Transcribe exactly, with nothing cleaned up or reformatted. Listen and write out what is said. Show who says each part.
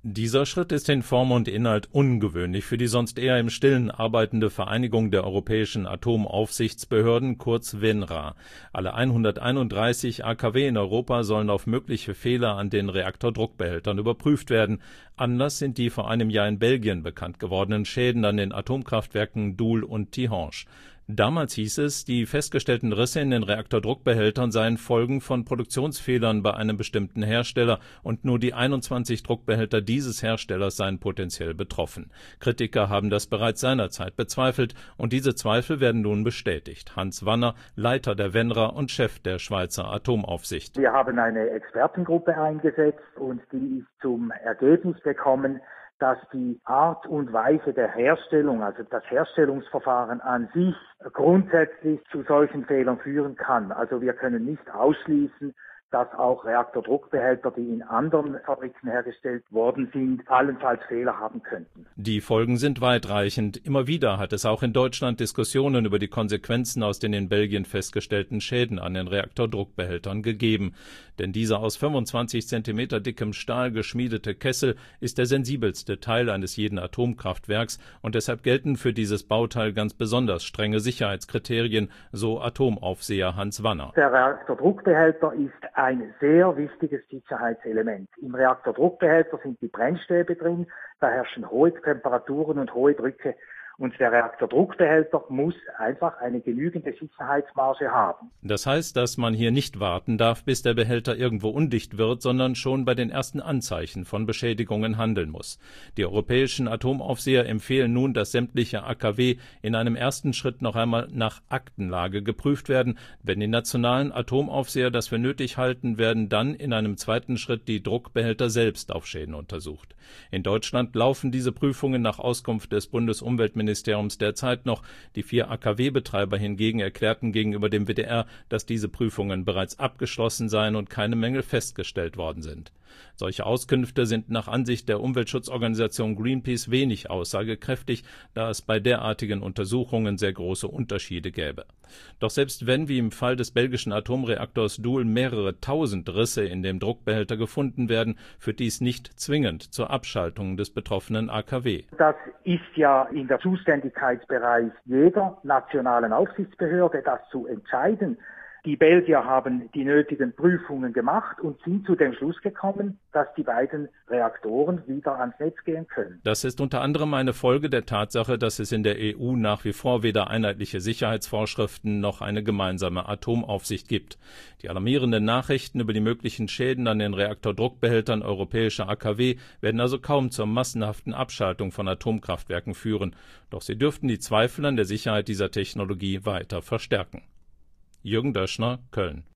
Speaker 1: Dieser Schritt ist in Form und Inhalt ungewöhnlich für die sonst eher im Stillen arbeitende Vereinigung der Europäischen Atomaufsichtsbehörden, kurz WENRA. Alle hunderteinunddreißig A K W in Europa sollen auf mögliche Fehler an den Reaktordruckbehältern überprüft werden. Anlass sind die vor einem Jahr in Belgien bekannt gewordenen Schäden an den Atomkraftwerken Doel und Tihange. Damals hieß es, die festgestellten Risse in den Reaktordruckbehältern seien Folgen von Produktionsfehlern bei einem bestimmten Hersteller und nur die einundzwanzig Druckbehälter dieses Herstellers seien potenziell betroffen. Kritiker haben das bereits seinerzeit bezweifelt und diese Zweifel werden nun bestätigt. Hans Wanner, Leiter der WENRA und Chef der Schweizer Atomaufsicht.
Speaker 2: Wir haben eine Expertengruppe eingesetzt und die ist zum Ergebnis gekommen, dass die Art und Weise der Herstellung, also das Herstellungsverfahren an sich, grundsätzlich zu solchen Fehlern führen kann. Also wir können nicht ausschließen, dass auch Reaktordruckbehälter, die in anderen Fabriken hergestellt worden sind, allenfalls Fehler haben könnten.
Speaker 1: Die Folgen sind weitreichend. Immer wieder hat es auch in Deutschland Diskussionen über die Konsequenzen aus den in Belgien festgestellten Schäden an den Reaktordruckbehältern gegeben. Denn dieser aus fünfundzwanzig Zentimeter dickem Stahl geschmiedete Kessel ist der sensibelste Teil eines jeden Atomkraftwerks und deshalb gelten für dieses Bauteil ganz besonders strenge Sicherheitskriterien, so Atomaufseher Hans Wanner.
Speaker 2: Der Reaktordruckbehälter ist ein sehr wichtiges Sicherheitselement. Im Reaktordruckbehälter sind die Brennstäbe drin, da herrschen hohe Temperaturen und hohe Drücke. Und der Reaktordruckbehälter muss einfach eine genügende Sicherheitsmarge haben.
Speaker 1: Das heißt, dass man hier nicht warten darf, bis der Behälter irgendwo undicht wird, sondern schon bei den ersten Anzeichen von Beschädigungen handeln muss. Die europäischen Atomaufseher empfehlen nun, dass sämtliche A K W in einem ersten Schritt noch einmal nach Aktenlage geprüft werden. Wenn die nationalen Atomaufseher das für nötig halten, werden dann in einem zweiten Schritt die Druckbehälter selbst auf Schäden untersucht. In Deutschland laufen diese Prüfungen nach Auskunft des Bundesumweltministeriums Ministeriums derzeit noch. Die vier A K W-Betreiber hingegen erklärten gegenüber dem W D R, dass diese Prüfungen bereits abgeschlossen seien und keine Mängel festgestellt worden sind. Solche Auskünfte sind nach Ansicht der Umweltschutzorganisation Greenpeace wenig aussagekräftig, da es bei derartigen Untersuchungen sehr große Unterschiede gäbe. Doch selbst wenn, wie im Fall des belgischen Atomreaktors Doel, mehrere tausend Risse in dem Druckbehälter gefunden werden, führt dies nicht zwingend zur Abschaltung des betroffenen A K W.
Speaker 2: Das ist ja in der Zuständigkeitsbereich jeder nationalen Aufsichtsbehörde, das zu entscheiden. Die Belgier haben die nötigen Prüfungen gemacht und sind zu dem Schluss gekommen, dass die beiden Reaktoren wieder ans Netz gehen können.
Speaker 1: Das ist unter anderem eine Folge der Tatsache, dass es in der E U nach wie vor weder einheitliche Sicherheitsvorschriften noch eine gemeinsame Atomaufsicht gibt. Die alarmierenden Nachrichten über die möglichen Schäden an den Reaktordruckbehältern europäischer A K W werden also kaum zur massenhaften Abschaltung von Atomkraftwerken führen. Doch sie dürften die Zweifel an der Sicherheit dieser Technologie weiter verstärken. Jürgen Döschner, Köln.